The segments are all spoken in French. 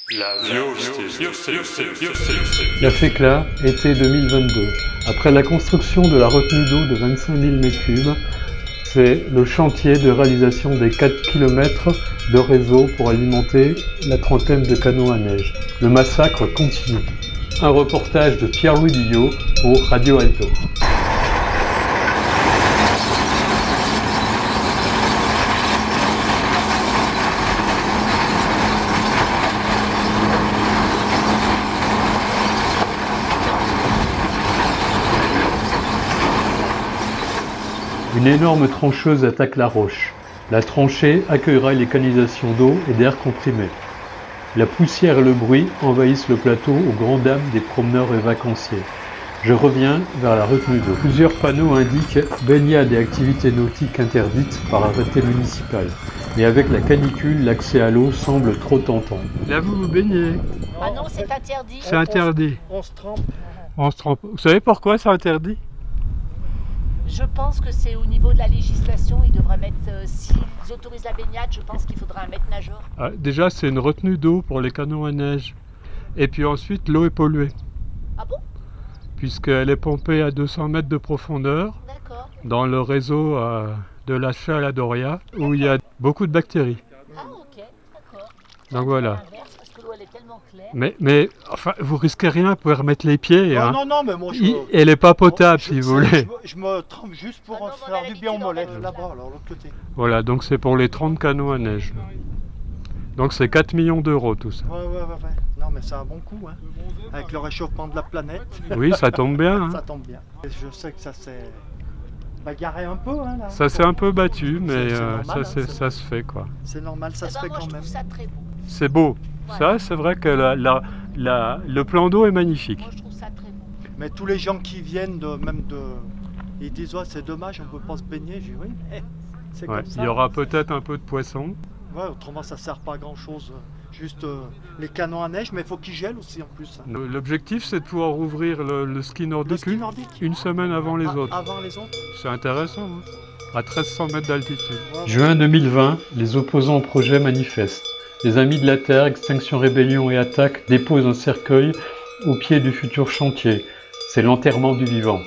La FECLA, été 2022. Après la construction de la retenue d'eau de 25 000 m3, c'est le chantier de réalisation des 4 km de réseau pour alimenter la trentaine de canons à neige. Le massacre continue. Un reportage de Pierre-Louis Billot pour Radio Alto. Une énorme trancheuse attaque la roche. La tranchée accueillera les canalisations d'eau et d'air comprimé. La poussière et le bruit envahissent le plateau aux grandes dames des promeneurs et vacanciers. Je reviens vers la retenue d'eau. Plusieurs panneaux indiquent baignade et activités nautiques interdites par arrêté municipal. Et avec la canicule, l'accès à l'eau semble trop tentant. Là, vous vous baignez? Ah non, c'est interdit. C'est interdit. On se trempe. On se trompe. Vous savez pourquoi c'est interdit? Je pense que c'est au niveau de la législation, ils devraient mettre, s'ils autorisent la baignade, je pense qu'il faudra un maître nageur. Déjà, c'est une retenue d'eau pour les canons à neige. Et puis ensuite, l'eau est polluée. Ah bon? Puisqu'elle est pompée à 200 mètres de profondeur D'accord. dans le réseau de la Chale à Doria, où il y a beaucoup de bactéries. Ah ok, d'accord. Donc voilà. L'inverse, parce que l'eau elle est tellement claire. Mais enfin, vous risquez rien, vous pouvez remettre les pieds. Non, Hein. non, mais moi Elle n'est pas potable, si vous voulez. Je me trempe juste pour Ah non, mais on faire a du bien au mollet, l'habitude, là-bas, alors l'autre côté. Voilà, donc c'est pour les 30 canons à neige. Donc c'est 4 millions d'euros tout ça. Ouais. Non, mais c'est un bon coup, hein. Avec le réchauffement de la planète. Oui, ça tombe bien. Hein. Ça tombe bien. Et je sais que ça s'est bagarré un peu, hein, là. Ça s'est un peu battu, mais C'est normal, ça se fait quoi. C'est normal, ça Eh se ben, fait moi, quand je même. trouve ça très beau. C'est beau. Ouais. Ça, c'est vrai que le plan d'eau est magnifique. Moi je trouve ça très beau. Mais tous les gens qui viennent ils disent ouais, c'est dommage, on peut pas se baigner. J'ai dit oui, mais c'est Ouais. comme ça. Il y aura peut-être un peu de poissons. Ouais, autrement ça sert pas à grand chose. Juste les canons à neige, mais il faut qu'ils gèlent aussi en plus. Hein. L'objectif, c'est de pouvoir ouvrir le ski nordique, Le ski nordique. une semaine avant les autres. Avant les autres. C'est intéressant, hein, à 1300 mètres d'altitude. Ouais. Juin 2020, les opposants au projet manifestent. Les Amis de la Terre, Extinction Rébellion et Attaque déposent un cercueil au pied du futur chantier. C'est l'enterrement du vivant.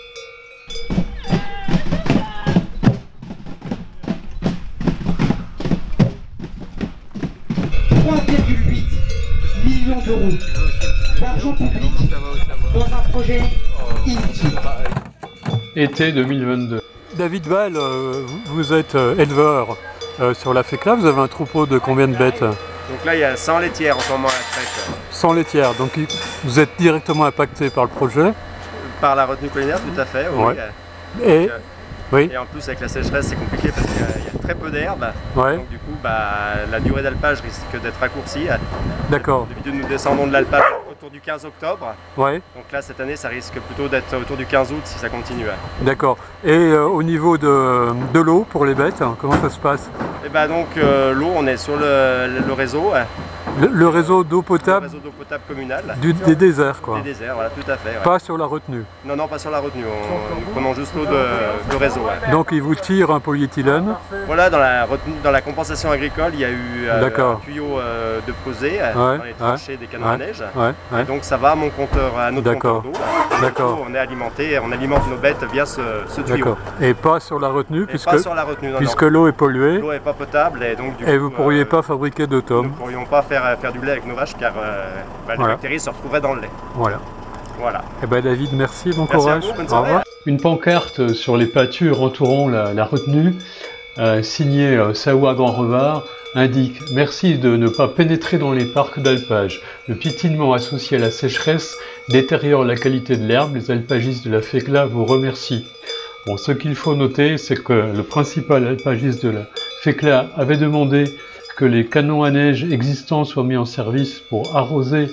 Millions d'euros d'argent public dans un projet inutile. Été 2022. David Val, vous êtes éleveur sur la FECLA. Vous avez un troupeau de combien de bêtes? Donc là, il y a 100 laitières en ce moment à la traite. 100 laitières. Donc vous êtes directement impacté par le projet. Par la retenue collinaire, tout à fait. Oui. Ouais. Et, oui. Et en plus, avec la sécheresse, c'est compliqué parce qu'il y a très peu d'herbe. Ouais. Donc du coup, la durée d'alpage risque d'être raccourcie. D'accord. D'habitude, nous descendons de l'alpage autour du 15 octobre. Ouais. Donc là, cette année, ça risque plutôt d'être autour du 15 août si ça continue. D'accord. Et au niveau de l'eau pour les bêtes, comment ça se passe? Et donc l'eau, on est sur le réseau. Le réseau d'eau Le potable réseau d'eau potable communale. des déserts, quoi. Des déserts, voilà, tout à fait. Ouais. Pas sur la retenue. Non, pas sur la retenue. Nous prenons juste l'eau de réseau. Ouais. Donc ils vous tirent un polyéthylène. Voilà, dans la compensation agricole, il y a eu un D'accord. tuyau de posé dans les tranchées des canons à neige. Ouais. Et donc ça va à mon compteur, à notre compteur D'accord. d'eau. D'accord. On est alimenté, on alimente nos bêtes via ce tuyau. D'accord. Et pas sur la retenue, Et puisque, pas sur la retenue, non, puisque l'eau est polluée. L'eau n'est pas potable et donc du Et coup, vous ne pourriez pas fabriquer de nous tomes. ne pourrions pas faire du lait avec nos vaches car les Voilà. bactéries se retrouveraient dans le lait. Voilà. Voilà. Eh ben David, merci, bon Merci à courage. vous, bonne Au soirée. revoir. Une pancarte sur les pâtures entourant la retenue, signée Saoua Grand Revard, indique « Merci de ne pas pénétrer dans les parcs d'alpage. Le piétinement associé à la sécheresse détériore la qualité de l'herbe. Les alpagistes de la FECLA vous remercient. » Bon, ce qu'il faut noter, c'est que le principal alpagiste de la FECLA avait demandé que les canons à neige existants soient mis en service pour arroser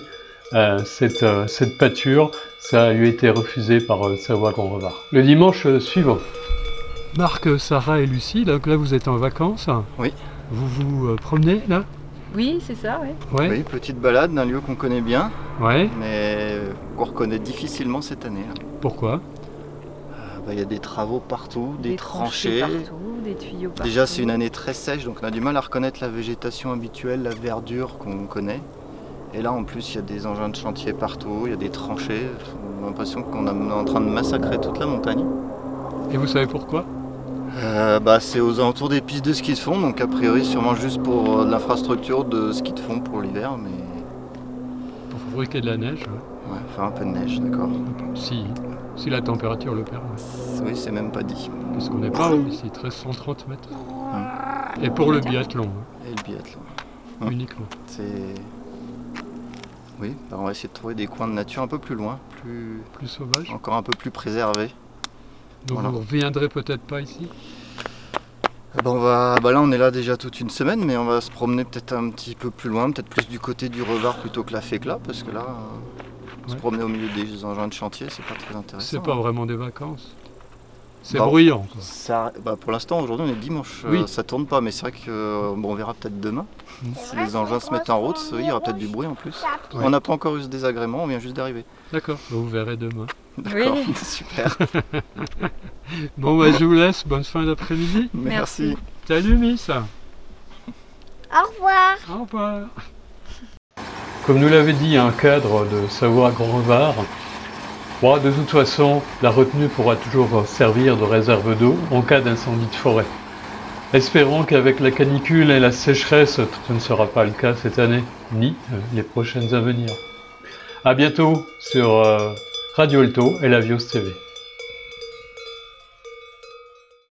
cette pâture. Ça lui a été refusé par Saoua Grand Revard. Le dimanche suivant. Marc, Sarah et Lucie, donc là vous êtes en vacances. Oui. Vous vous promenez là? Oui, c'est ça, oui. Ouais. Oui, petite balade d'un lieu qu'on connaît bien, Ouais. mais qu'on reconnaît difficilement cette année. Là. Pourquoi? Il y a des travaux partout, des tranchées. partout, des tuyaux partout. Déjà, c'est une année très sèche, donc on a du mal à reconnaître la végétation habituelle, la verdure qu'on connaît. Et là en plus il y a des engins de chantier partout, il y a des tranchées. On a l'impression qu'on est en train de massacrer toute la montagne. Et vous savez pourquoi? C'est aux alentours des pistes de ski de fond, donc a priori sûrement juste pour l'infrastructure de ski de fond pour l'hiver, mais... Pour fabriquer de la neige, Ouais, faire un peu de neige, d'accord. si la température le permet. Oui, c'est même pas dit. Parce qu'on n'est pas haut ici, 1330 mètres. Et pour le biathlon, Et le biathlon. uniquement. Oui, on va essayer de trouver des coins de nature un peu plus loin, Plus sauvage. encore un peu plus préservés. Donc Voilà. vous ne reviendrez peut-être pas ici? Là on est là déjà toute une semaine, mais on va se promener peut-être un petit peu plus loin, peut-être plus du côté du Revard plutôt que la Fécla, parce que là, se promener au milieu des engins de chantier, c'est pas très intéressant. C'est pas vraiment des vacances. C'est Bah, bruyant, quoi. Pour l'instant, aujourd'hui, on est dimanche, Oui. ça tourne pas, mais c'est vrai que on verra peut-être demain. Si les engins se mettent en route, il y aura peut-être du bruit en plus. Ouais. On n'a pas encore eu ce désagrément, on vient juste d'arriver. D'accord, vous verrez demain. D'accord, Oui. super. Bon, je vous laisse. Bonne fin d'après-midi. Merci. Salut, Miss. Au revoir. Au revoir. Comme nous l'avait dit un cadre de Savoie-Grand-Revard, de toute façon, la retenue pourra toujours servir de réserve d'eau en cas d'incendie de forêt. Espérons qu'avec la canicule et la sécheresse, ce ne sera pas le cas cette année, ni les prochaines à venir. À bientôt sur Radio Alto et la Vios TV.